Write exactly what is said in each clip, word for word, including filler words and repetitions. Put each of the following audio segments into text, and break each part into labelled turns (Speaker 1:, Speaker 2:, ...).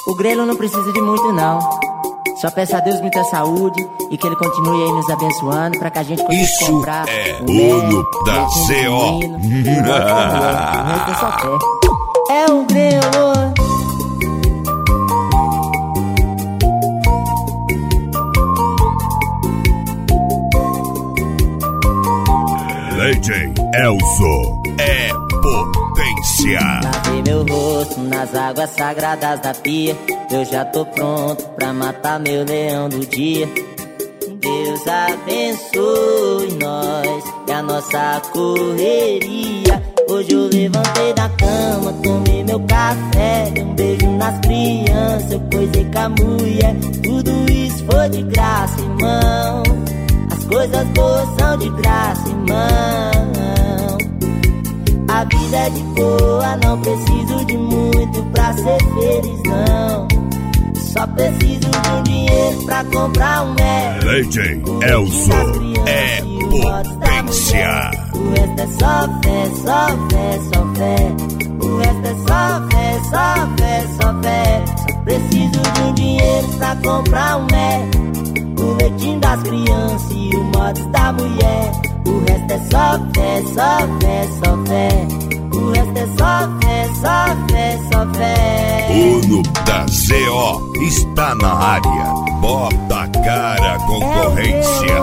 Speaker 1: O grelo não precisa de muito não. Só peço a Deus muita saúde e que Ele continue aí nos abençoando pra que a gente consiga
Speaker 2: Isso
Speaker 1: comprar
Speaker 2: é
Speaker 1: um
Speaker 2: olho da C O.
Speaker 1: É o grelo.
Speaker 2: D J Elzo é potência.
Speaker 1: Lavei meu rosto nas águas sagradas da pia. Eu já tô pronto pra matar meu leão do dia. Deus abençoe nós e a nossa correria. Hoje eu levantei da cama, tomei meu café, dei um beijo nas crianças, eu coisei com a mulher. Tudo isso foi de graça, irmão. As coisas boas são de graça, irmão. A vida é de boa, não preciso de muito pra ser feliz, não. Só preciso de um dinheiro pra comprar um Mac.
Speaker 2: D J Elzo é potência.
Speaker 1: O resto é só fé, só fé, só fé. O resto é só fé, só fé, só fé. Só preciso de um dinheiro pra comprar um Mac. O leitinho das crianças e o mods da mulher. O resto é só fé, só fé, só fé. O resto é só fé, só fé, só fé.
Speaker 2: Olho da C O está na área. Bota a cara à concorrência.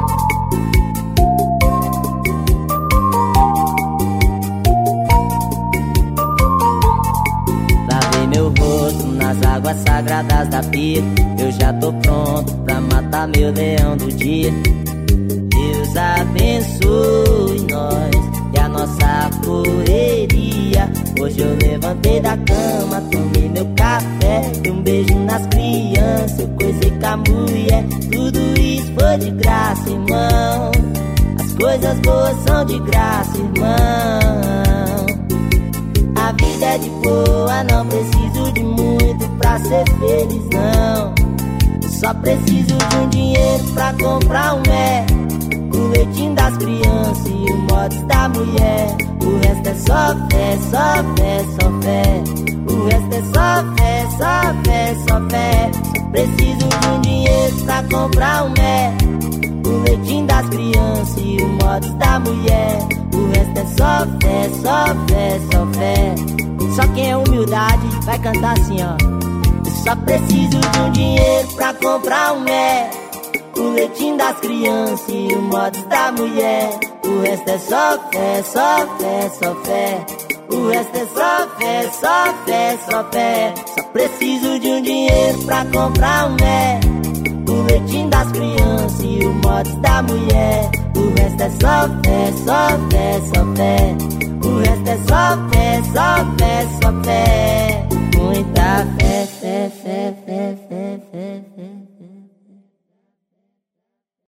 Speaker 1: Lavei meu rosto nas águas sagradas da pia. Eu já tô pronto pra matar meu leão do dia. Deus abençoe nós e a nossa correria. Hoje eu levantei da cama, tomei meu café, dei um beijo nas crianças, eu coisei com a mulher. Tudo isso foi de graça, irmão. As coisas boas são de graça, irmão. A vida é de boa, não preciso de muito pra ser feliz, não. Só preciso de um dinheiro pra comprar um Mac. O leitinho das crianças e o mods da mulher. O resto é só fé, só fé, só fé. O resto é só fé, só fé, só fé. Só preciso de um dinheiro pra comprar um Mac. O leitinho das crianças e o mods da mulher. O resto é só fé, só fé, só fé. Só quem é humildade vai cantar assim, ó. Só preciso de um dinheiro pra comprar um Mac. O leitinho das crianças e o mods da mulher. O resto é só fé, só fé, só fé. O resto é só fé, só fé, só fé. Só preciso de um dinheiro pra comprar um Mac. O leitinho das crianças e o mods da mulher. O resto é só fé, só fé, só fé. O resto é só fé, só fé, só fé. Muita fé, fé, fé, fé.